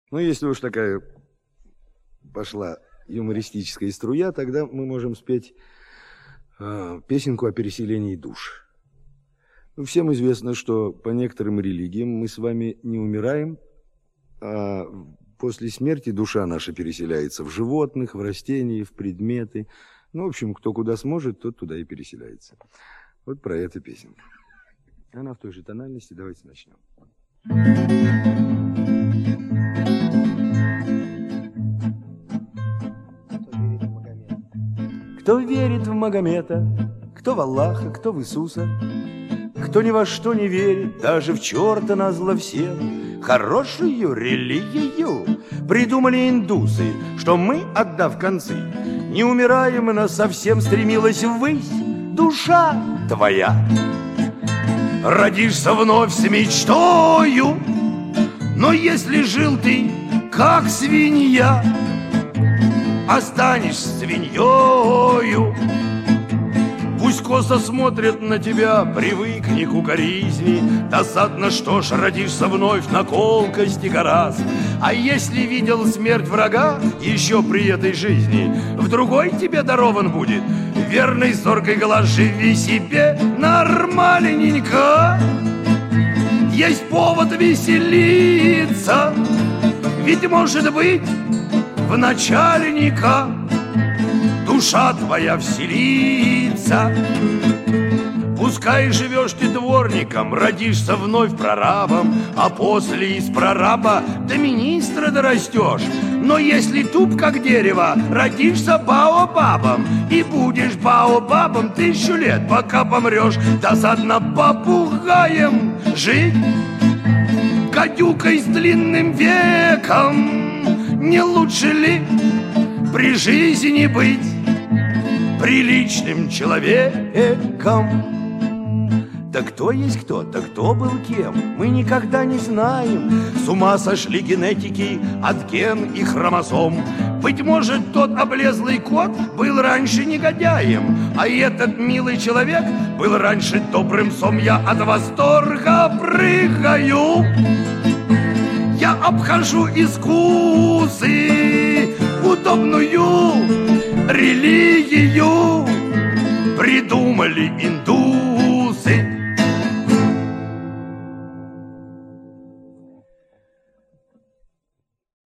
Ну, если уж такая пошла юмористическая струя, тогда мы можем спеть песенку о переселении душ. Ну, всем известно, что по некоторым религиям мы с вами не умираем, а после смерти душа наша переселяется в животных, в растения, в предметы. Ну, в общем, кто куда сможет, тот туда и переселяется. Вот про эту песенку. Она в той же тональности. Давайте начнем. Кто верит в Магомета, кто в Аллаха, кто в Иисуса, кто ни во что не верит, даже в черта назло всем, хорошую религию придумали индусы, что мы, отдав концы, не умираем, и нас совсем стремилась ввысь душа твоя. Родишься вновь с мечтою, но если жил ты, как свинья, останешься свиньёю. Пусть косо смотрят на тебя, привыкни к укоризни. Досадно, что ж, родишься вновь на колкости гораздо. А если видел смерть врага еще при этой жизни, в другой тебе дарован будет верный зоркий глаз. Живи себе нормальненько, есть повод веселиться, ведь может быть в начальника душа твоя вселится. Пускай живешь ты дворником, родишься вновь прорабом, а после из прораба до министра дорастешь. Но если туп как дерево, родишься баобабом, и будешь баобабом 1000 лет, пока помрешь. Досадно попугаем жить, гадюкой с длинным веком. Не лучше ли при жизни быть приличным человеком? Да кто есть кто, да кто был кем, мы никогда не знаем. С ума сошли генетики от ген и хромосом. Быть может, тот облезлый кот был раньше негодяем, а этот милый человек был раньше добрым псом. Я от восторга прыгаю, я обхожу искусы, удобную религию придумали